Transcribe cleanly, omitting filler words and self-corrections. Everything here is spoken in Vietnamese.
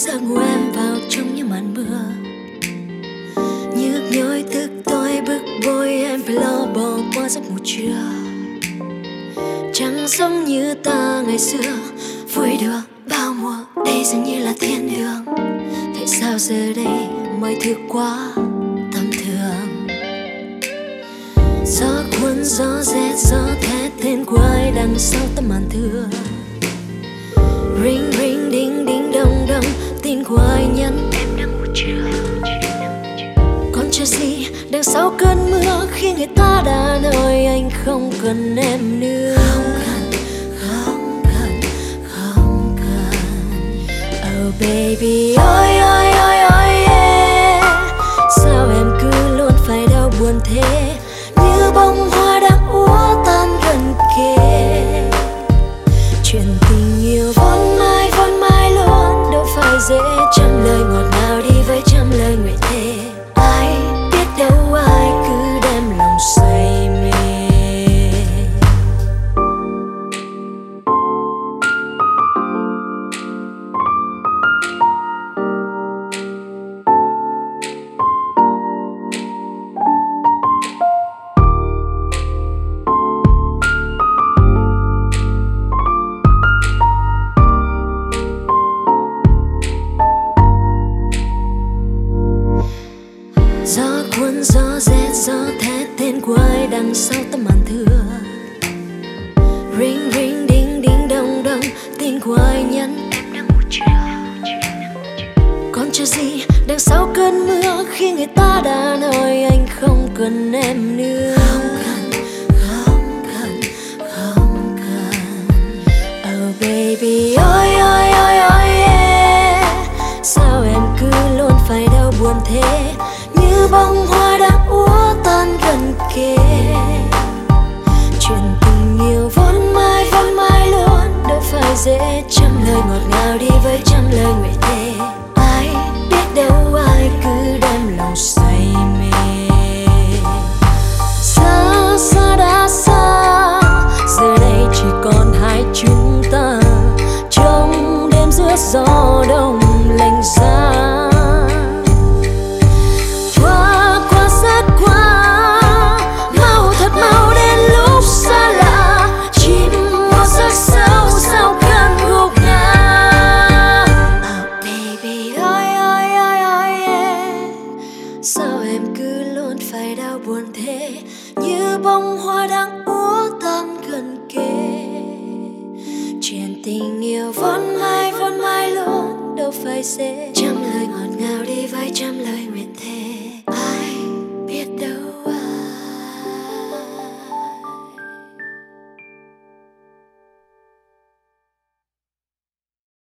giấc ngủ em vào trong những màn mưa, nhức nhối thức tôi bức bối em phải lo bỏ qua giấc ngủ trưa. Chẳng giống như ta ngày xưa vui được bao mùa, đây dường như là thiên đường. Tại sao giờ đây mọi thứ quá tầm thường? Gió cuốn gió rét gió thét tên của ai đằng sau tấm màn thưa. Ring ring đinh đinh đông đông tin của ai nhắn em đang ngủ chưa? Còn chưa gì đằng sau cơn mưa khi người ta đã nói anh không cần em nữa. Không cần, không cần. Oh baby ôi ôi ôi ôi yeah. Sao em cứ luôn phải đau buồn thế, như bông hoa đang úa tan gần kề. Chuyện tình yêu vốn mãi luôn đâu phải dễ. Trăm lời ngọt ngào đi với trăm lời nguyện thề, ai biết đâu ai cứ đem lòng say mê. Gió cuốn gió rét gió thét tên của ai đằng sau tấm màn thưa. Ring ring đinh đinh đông đông tin của ai nhắn em đang ngủ chưa? Còn chưa gì đằng sau cơn mưa khi người ta đã nói anh không cần em nữa. Không cần, không cần. Oh baby ôi ôi ôi ôi yeah. Sao em cứ luôn phải đau buồn thế, như bông hoa đang úa tan gần kề. Chuyện tình yêu vốn mãi luôn đâu phải dễ. Trăm lời ngọt ngào đi với trăm lời nguyện thề, ai biết đâu ai cứ đem lòng say mê. Xa xa đã xa, giờ đây chỉ còn hai chúng ta trong đêm giữa gió đông lạnh giá. Sao em cứ luôn phải đau buồn thế, như bông hoa đang úa tan gần kề. Chuyện tình yêu vốn mãi luôn đâu phải dễ. Trăm lời ngọt ngào đi với trăm lời nguyện thề,